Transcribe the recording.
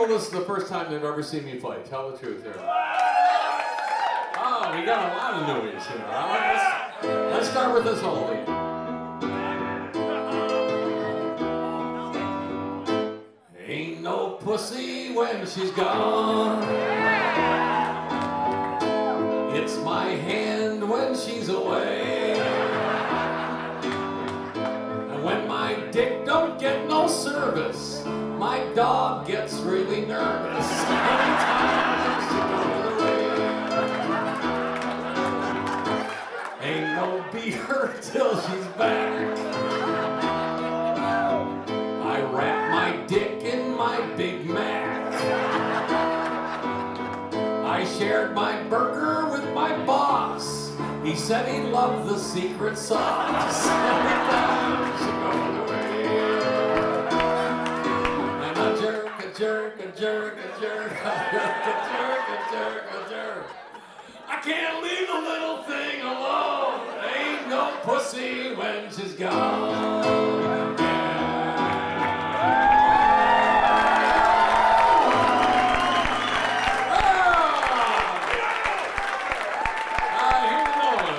this is the first time they've ever seen me play? Tell the truth here. Oh, we got a lot of newies here. All right, let's start with this oldie. Ain't no pussy when she's gone. It's my hand when she's away. And when my dick don't get no service, my dog gets really nervous. Every time she goes away. Ain't no beat her till she's back. I wrap my dick in my Big Mac. I shared my burger with my boss. He said he loved the secret sauce. Every time she goes away. And I jerk, a jerk, a jerk, a jerk, a jerk, a jerk, a jerk, a jerk. I can't leave the little thing alone. Ain't no pussy when she's gone.